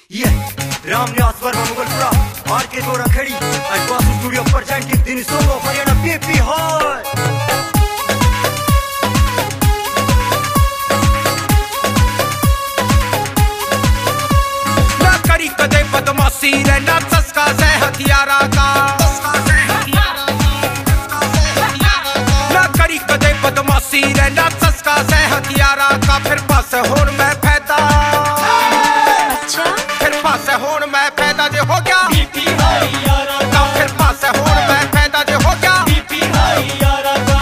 ये रामनिवास वर्मा मुगलपुरा आर.के. गोरा Khedi and Basu Studio presenting the song of Haryana BP Hall. ना करी कदे बदमाशी रहना चस्का से हथियारा का, ना करी कदे बदमाशी रहना चस्का से हथियारा का। फिर पास होड़ में फायदा, फिर पास होड़ में फायदा जो हो गया बीपी हाई यारा का। फिर पास होड़ में फायदा जो हो गया बीपी हाई यारा का।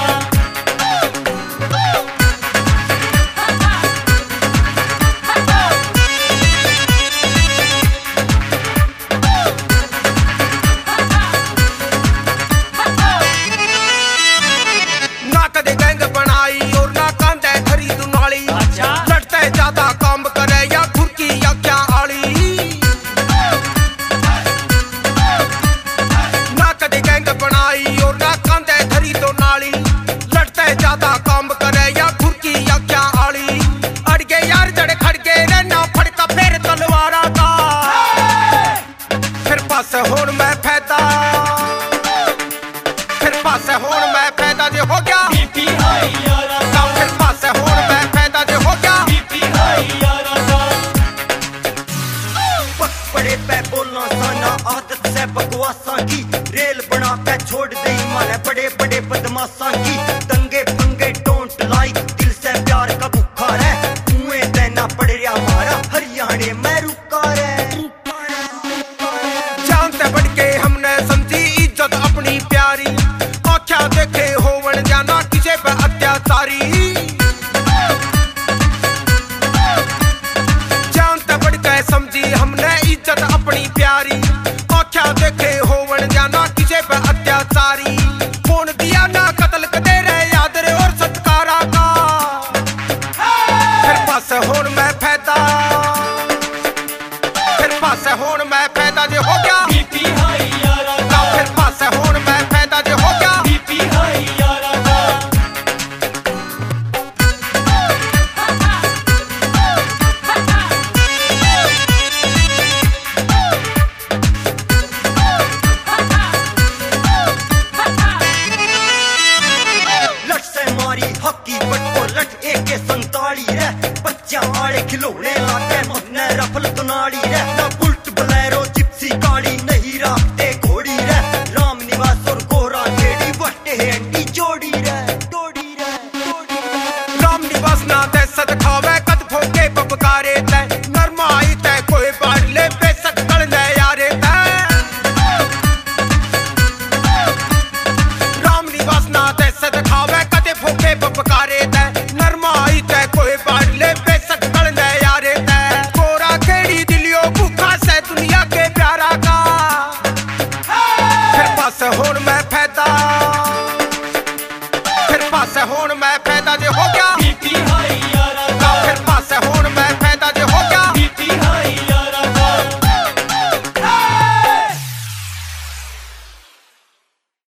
ना कदे गैंग बनाई और ना कांदे खरीद नाली, लड़ते ज्यादा काम करे या खुरकी या क्या आली। ना कदे गैंग बनाई और ना कांदे खरीद नाली, लड़ते ज्यादा काम करे या खुरकी या क्या आली। अड़गे यार जड़े खड़गे रहना फड़का फिर तलवारा का। फिर पास होड़ में फायदा, फिर पास होड़ में फायदा जो हो गया बीपी हाई यारा का। फिर पास होड़ में फायदा जो हो गया बीपी हाई यारा का। पक पड़े पे बोलना साना आदत से बकवासा की, रेल बना पे छोड़ दे माने बड़े बड़े बदमाशा की। दंगे पंगे डोंट लाइक दिल से प्यार का भूखा है, कुएं देना पड़ रहा हमारा हरियाणा में रुका रे। जानते बढ़ के हमने समझी इज्जत अपनी प्यारी, आख्या देखे होवन जाना किसे पे अत्याचारी। जानते बढ़ के समझी हमने इज्जत अपनी प्यारी, आख्या देखे होवन जाना किसे पे अत्याचारी। कौन दिया ना कत्ल कदे रहे याद रे और सत्कारा का। फिर पास होड़ में फायदा, फिर पास होड़ में फायदा जो हो गया बीपी हाई यारा का। फिर पास होड़ में फायदा जो हो गया बीपी हाई यारा का। लट से मारी हॉकी पटको लट AK 47 रे। बच्चा आड़े खिलौने लाते मन्ने रफल तुनाड़ी रे। ना बुल्ट बलेरो जिप्सी गाड़ी नहीं राखते घोड़ी रे। रामनिवास और गोरा खेड़ी वट्टे हैंडी जोड़ी रे, जोड़ी रे, जोड़ी रे। रामनिवास ना दे सदखावे कद भोगे बबकारे तै, नरमाई तै कोई बाड़ ले बेसक कल ले यारे तै। रामनिवास ना दे सदखावे कद भोगे बबकारे तै, नरमाई तै कोई बाड़ ले बेसक कल ले यारे तै। गोरा खेड़ी दिलियो भूखा से दुनिया के प्यारा का। फिर पास होड़ में